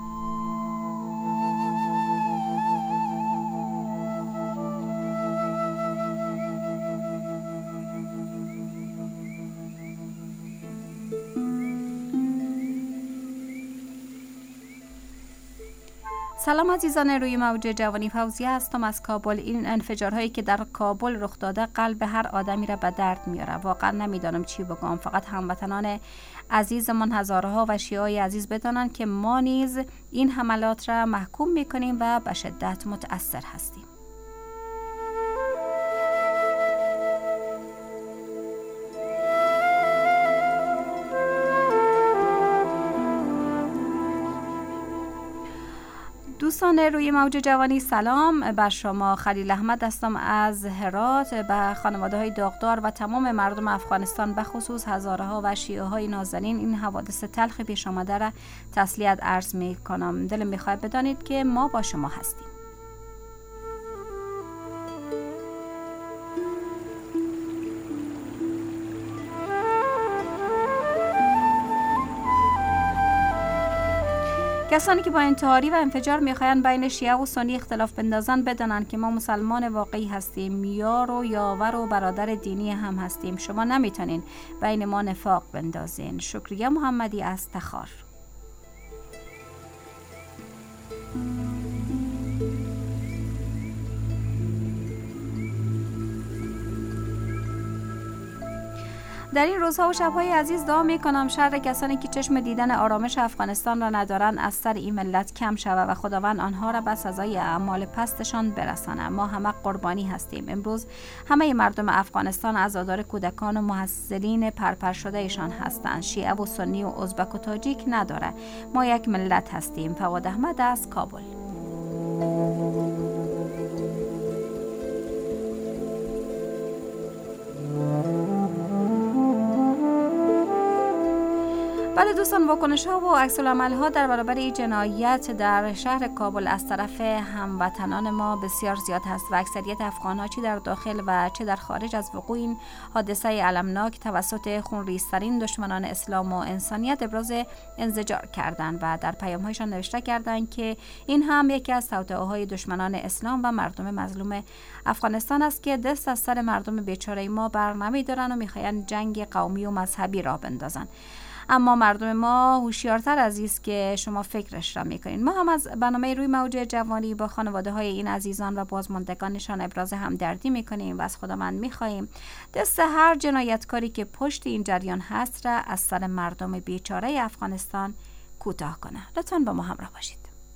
سلام عزیزان روی موج جوانی، فوزیه هستم از کابل. این انفجارهایی که در کابل رخ داده قلب هر آدمی را به درد میاره. واقعا نمیدانم چی بگم. فقط هموطنان عزیزمان هزارها و شیعای عزیز بدانند که ما نیز این حملات را محکوم میکنیم و به شدت متأثر هستیم. دوستان روی موج جوانی، سلام بر شما. خلیل احمد هستم از هرات. به خانواده های داغدار و تمام مردم افغانستان به خصوص هزارها و شیعه های نازنین این حوادث تلخ پیش آمده را تسلیت عرض می کنم. دلم میخواد بدانید که ما با شما هستیم. کسانی که با انتحاری و انفجار میخواین بین شیعه و سنی اختلاف بندازن بدانن که ما مسلمان واقعی هستیم، یار و یاور و برادر دینی هم هستیم. شما نمیتونین بین ما نفاق بندازین. شکریه محمدی از تخار. در این روزها و شبهای عزیز دعا میکنم شر کسانی که چشم دیدن آرامش افغانستان را ندارند از سر این ملت کم شود و خداوند آنها را به سزای اعمال پستشان برساند. ما همه قربانی هستیم. امروز همه مردم افغانستان عزادار کودکان و محصلین پرپر شده ایشان هستند. شیعه و سنی و ازبک و تاجیک نداره. ما یک ملت هستیم. فواد احمد از کابل. بله دوستان، واکنش ها و عکس العمل ها در برابر این جنایت در شهر کابل از طرف هموطنان ما بسیار زیاد هست و اکثریت افغان ها چه در داخل و چه در خارج از وقوع این حادثه المناک توسط خونریزترین دشمنان اسلام و انسانیت ابراز انزجار کردند و در پیام هایشان نوشته کردند که این هم یکی از توطئه های دشمنان اسلام و مردم مظلوم افغانستان است که دست از سر مردم بیچاره ما بر نمیدارن و میخواین جنگ قومی و مذهبی را بندازن. اما مردم ما هوشیارتر از است که شما فکرش را میکنین. ما هم از برنامه روی موج جوانی با خانواده های این عزیزان و بازماندگانشان ابراز همدردی میکنیم و از خداوند میخواهیم دست هر جنایتکاری که پشت این جریان هست را از سر مردم بیچاره افغانستان کوتاه کنه. لطفاً با ما همراه باشید.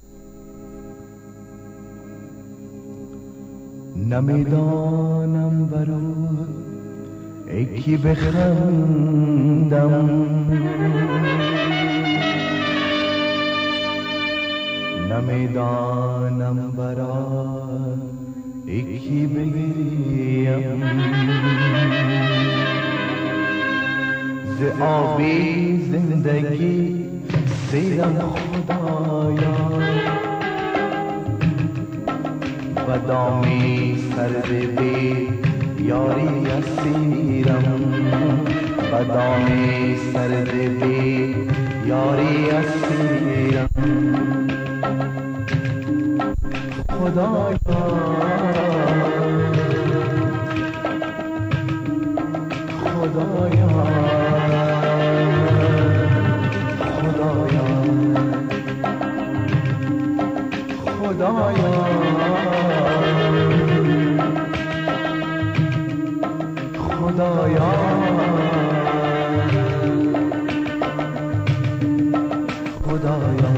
نمیدانم برو یکی بخندم، نمیدانم برای یکی بگیریم ز آبی زندگی سیرم خدایا و دامی سرد بی یاری اسیرم و دامی سرد بی یاری اسیرم خدایا خدایا خدایا خدایا خدایا خدایا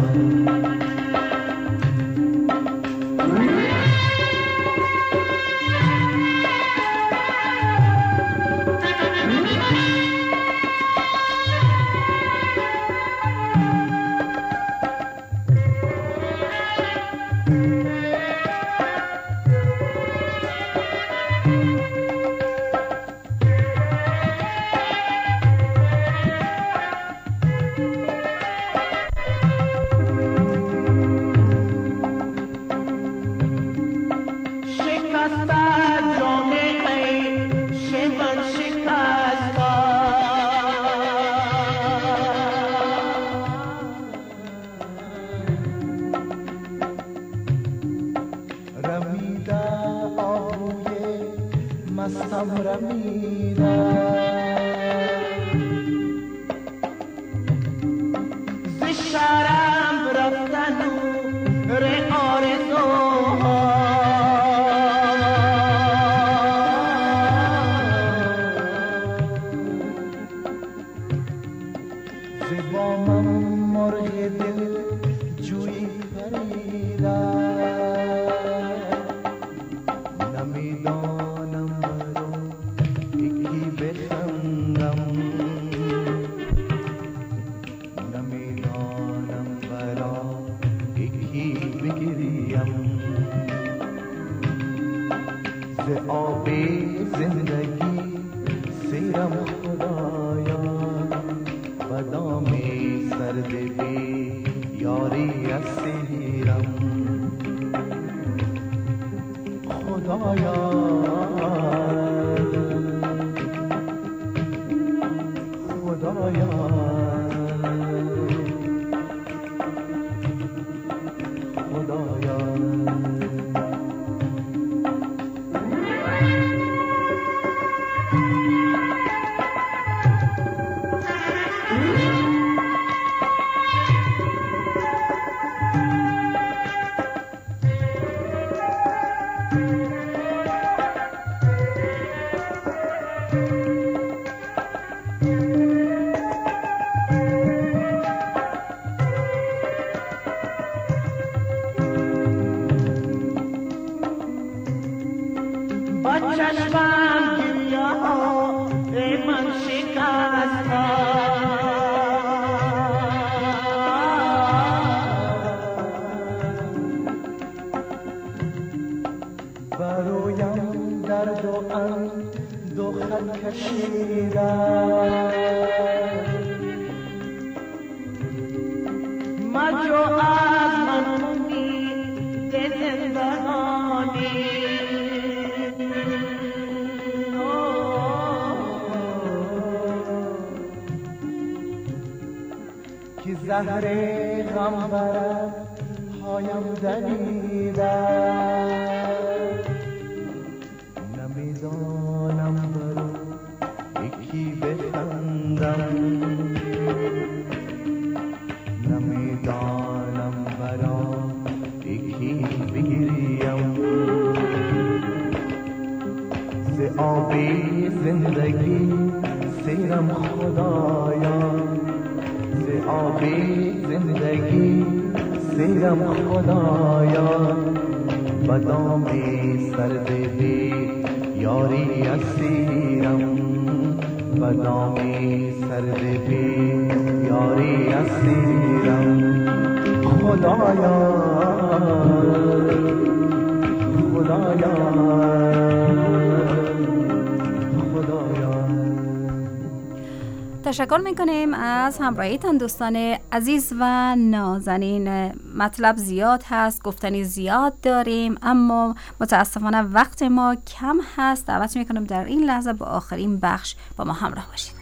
زهر غم برد پایم دمیدن نمیدانم برو یکی بخندم نمیدانم برا یکی بگیریم ز آبی زندگی سیرم خدایا آبی زندگی سیرم خدایا و دامی سرد بی یاری اسیرم و دامی سرد بی یاری اسیرم خدایا خدایا تشکر میکنیم از همراهیتان دوستان عزیز و نازنین. مطلب زیاد هست، گفتنی زیاد داریم، اما متاسفانه وقت ما کم هست. دعوت میکنم در این لحظه با آخرین بخش با ما همراه باشید.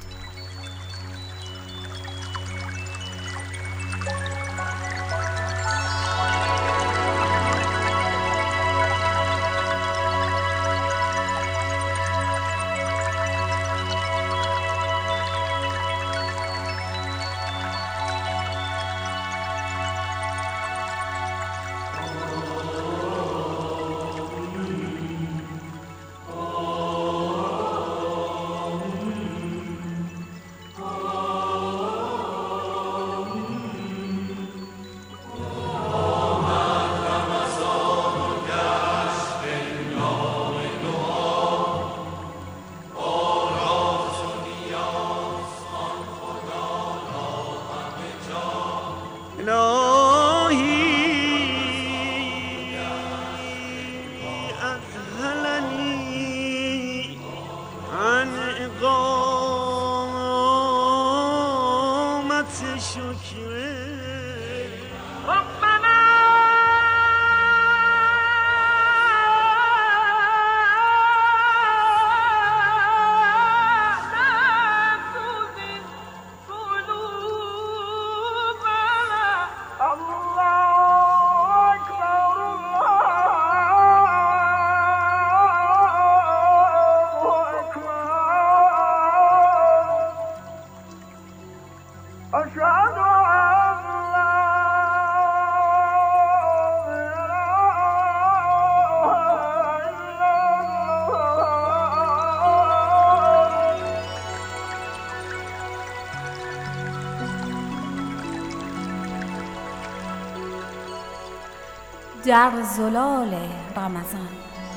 در زلال رمضان.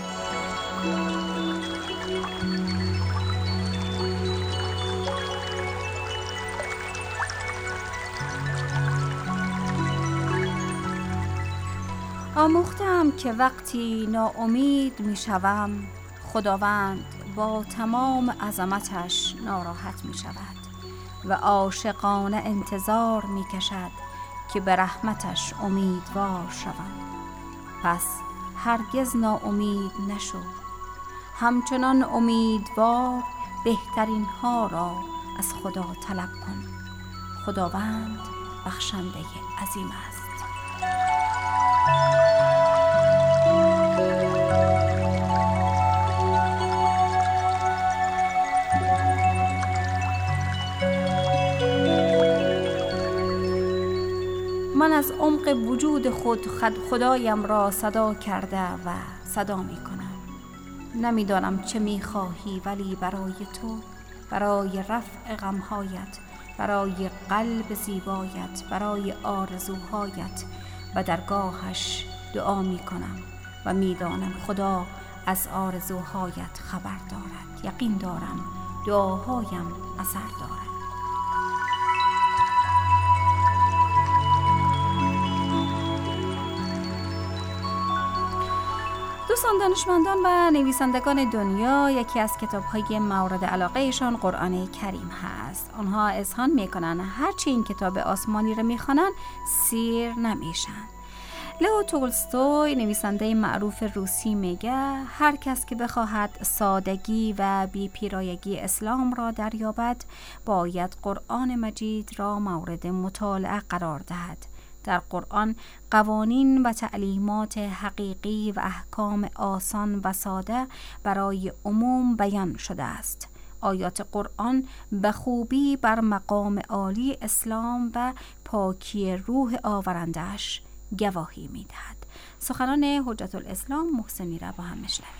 آموختم که وقتی ناامید می شوم خداوند با تمام عظمتش ناراحت می شود و عاشقانه انتظار می کشد که به رحمتش امیدوار شوم. پس هرگز ناامید نشو، همچنان امیدوار بهترین ها را از خدا طلب کن. خداوند بخشنده عظیم است. من از عمق وجود خود خدایم را صدا کرده و صدا می کنم. نمیدانم چه می خواهی، ولی برای تو، برای رفع غمهایت، برای قلب زیبایت، برای آرزوهایت و درگاهش دعا می کنم و می دانم خدا از آرزوهایت خبر دارد. یقین دارم دعاهایم اثر دارد. دوستان دانشمندان و نویسندگان دنیا، یکی از کتاب‌های مورد علاقه‌شان قرآن کریم هست. آنها اذعان می‌کنند هرچی این کتاب آسمانی را می‌خوانند سیر نمیشن. لئو تولستوی نویسنده معروف روسی میگه هر کس که بخواهد سادگی و بی‌پیرایگی اسلام را دریابد باید قرآن مجید را مورد مطالعه قرار دهد. در قرآن قوانین و تعلیمات حقیقی و احکام آسان و ساده برای عموم بیان شده است. آیات قرآن به خوبی بر مقام عالی اسلام و پاکی روح آورنده‌اش گواهی می‌دهد. سخنان حجت الاسلام محسنی را با هم میشنویم.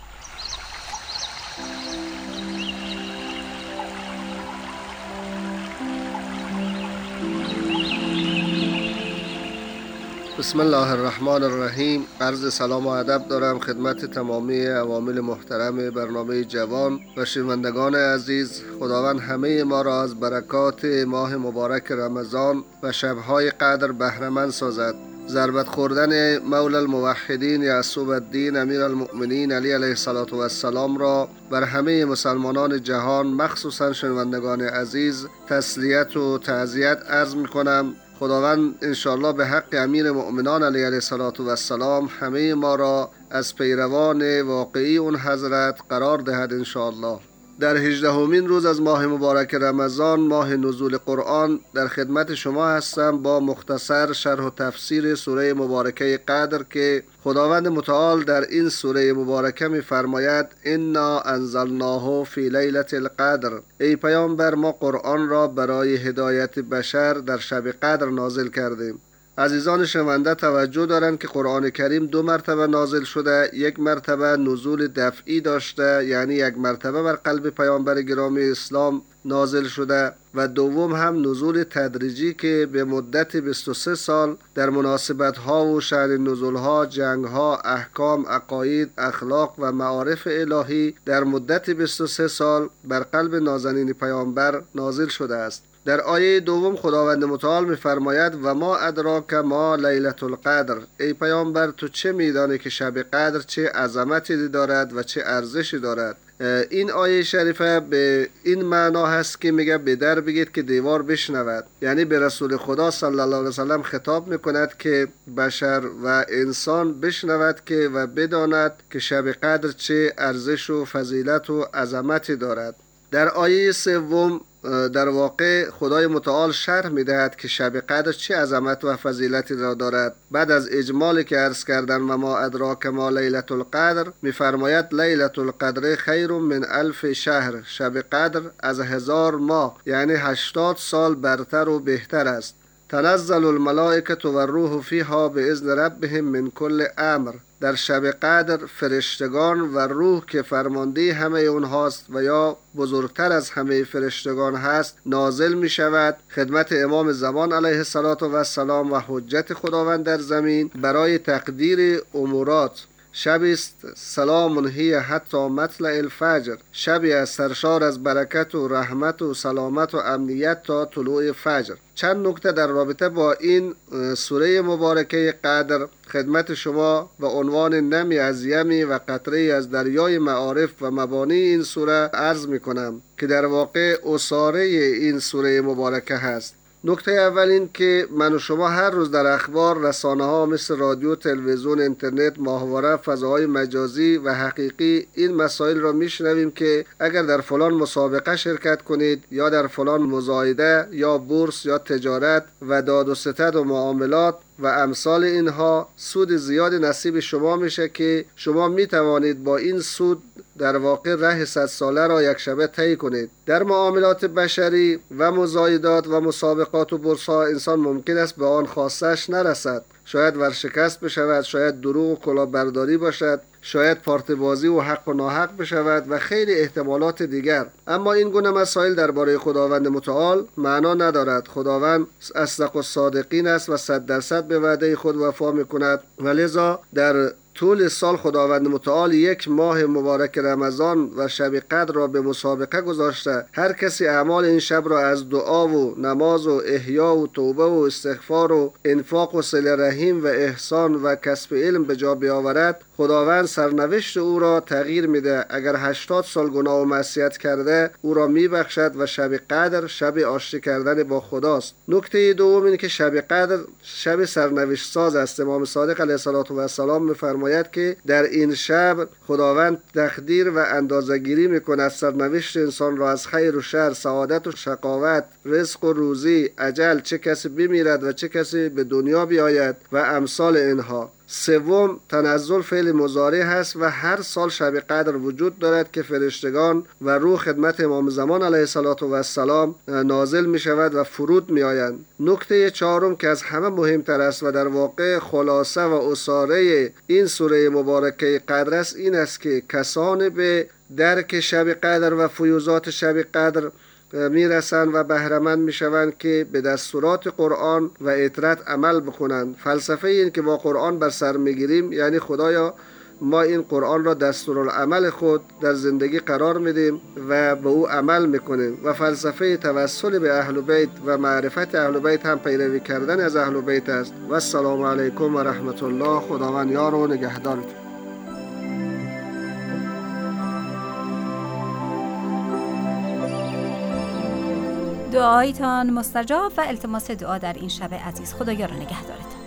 بسم الله الرحمن الرحیم. عرض سلام و ادب دارم خدمت تمامی عوامل محترم برنامه جوان و شنوندگان عزیز. خداوند همه ما را از برکات ماه مبارک رمضان و شبهای قدر بهره‌مند سازد. ضربت خوردن مولا الموحدین یعقوب الدین امیر المؤمنین علی علیه السلام را بر همه مسلمانان جهان مخصوصا شنوندگان عزیز تسلیت و تعزیت عرض می کنم. خداوند انشاءالله به حق امیر مؤمنان علیه السلام همه ما را از پیروان واقعی اون حضرت قرار دهد انشاءالله. در 18مین روز از ماه مبارک رمضان، ماه نزول قرآن، در خدمت شما هستم با مختصر شرح و تفسیر سوره مبارکه قدر که خداوند متعال در این سوره مبارکه می فرماید انا انزلناه فی لیلة القدر. ای پیامبر، ما قرآن را برای هدایت بشر در شب قدر نازل کردیم. عزیزان شنونده توجه دارند که قرآن کریم 2 مرتبه نازل شده. یک مرتبه نزول دفعی داشته، یعنی یک مرتبه بر قلب پیامبر گرامی اسلام نازل شده، و دوم هم نزول تدریجی که به مدت 23 سال در مناسبت‌ها و شأن نزول‌ها، جنگ‌ها، احکام، عقاید، اخلاق و معارف الهی در مدت 23 سال بر قلب نازنین پیامبر نازل شده است. در آیه دوم خداوند متعال می‌فرماید و ما ادراک ما لیلة القدر. ای پیامبر، تو چه می‌دانی که شب قدر چه عظمتی دارد و چه ارزشی دارد؟ این آیه شریفه به این معنا هست که میگه به در بگید که دیوار بشنود، یعنی به رسول خدا صلی الله علیه وسلم خطاب میکند که بشر و انسان بشنود که و بداند که شب قدر چه ارزش و فضیلت و عظمتی دارد. در آیه سوم در واقع خدای متعال شرح میدهد که شب قدر چه عظمت و فضیلتی را دارد. بعد از اجمالی که عرض کردن و ما ادراک ما لیلة القدر، میفرماید لیلة القدر خیر من 1000 شهر. شب قدر از 1000 ماه یعنی 80 سال برتر و بهتر است. تنزل الملائکه و الروح فیها باذن ربهم من کل امر. در شب قدر فرشتگان و روح که فرمانده همه اونهاست و یا بزرگتر از همه فرشتگان هست نازل می شود خدمت امام زمان علیه السلام و حجت خداوند در زمین برای تقدیر امورات. شبی است سلام هی حتی مطلع الفجر. شبی است سرشار از برکت و رحمت و سلامت و امنیت تا طلوع فجر. چند نکته در رابطه با این سوره مبارکه قدر خدمت شما و عنوان نمی از یمی و قطره از دریای معارف و مبانی این سوره عرض می کنم که در واقع اساره این سوره مبارکه هست. نکته اول این که من و شما هر روز در اخبار، رسانه ها مثل رادیو، تلویزیون، اینترنت، ماهواره، فضاهای مجازی و حقیقی این مسائل را میشنویم که اگر در فلان مسابقه شرکت کنید یا در فلان مزایده یا بورس یا تجارت و داد و ستد و معاملات و امثال اینها سود زیاد نصیب شما میشه که شما میتوانید با این سود در واقع ره 100 ساله را یک شبه طی کنید. در معاملات بشری و مزایدات و مسابقات و بورس‌ها انسان ممکن است به آن خواستش نرسد. شاید ورشکست بشود، شاید دروغ و کلاهبرداری باشد، شاید پارت بازی و حق و ناحق بشود و خیلی احتمالات دیگر. اما این گونه مسائل درباره خداوند متعال معنا ندارد. خداوند اصدق الصادقین است و 100% به وعده خود وفا میکند و لذا در طول سال خداوند متعال یک ماه مبارک رمضان و شب قدر را به مسابقه گذاشته. هر کسی اعمال این شب را از دعا و نماز و احیا و توبه و استغفار و انفاق و صله رحم و احسان و کسب علم به جا بیاورد، خداوند سرنوشت او را تغییر میده. اگر 80 سال گناه و معصیت کرده او را میبخشد و شب قدر شب آشتی کردن با خداست. نکته دوم این که شب قدر شب سرنوشت ساز است. امام صادق علیه السلام میفرماید که در این شب خداوند تقدیر و اندازه‌گیری میکند سرنوشت انسان را از خیر و شر، سعادت و شقاوت، رزق و روزی، اجل، چه کسی بمیرد و چه کسی به دنیا بیاید و امثال اینها. سوم تنزل فعل مضارع هست و هر سال شب قدر وجود دارد که فرشتگان و روح خدمت امام زمان علیه السلام نازل می شود و فرود می آیند. نکته چهارم که از همه مهمتر است و در واقع خلاصه و اساره این سوره مبارکه قدر است این است که کسان به درک شب قدر و فیوزات شب قدر میرسند و بهره‌مند میشوند که به دستورات قرآن و اطرت عمل بکنند. فلسفه این که با قرآن بر سر میگیریم یعنی خدایا ما این قرآن را دستورالعمل خود در زندگی قرار میدیم و به او عمل میکنیم و فلسفه توسل به اهل بیت و معرفت اهل بیت هم پیروی کردن از اهل بیت است. و السلام علیکم و رحمت الله. خداوند یار و نگهدارتون. دعایتان مستجاب و التماس دعا در این شب عزیز. خدایا را نگهدارتان.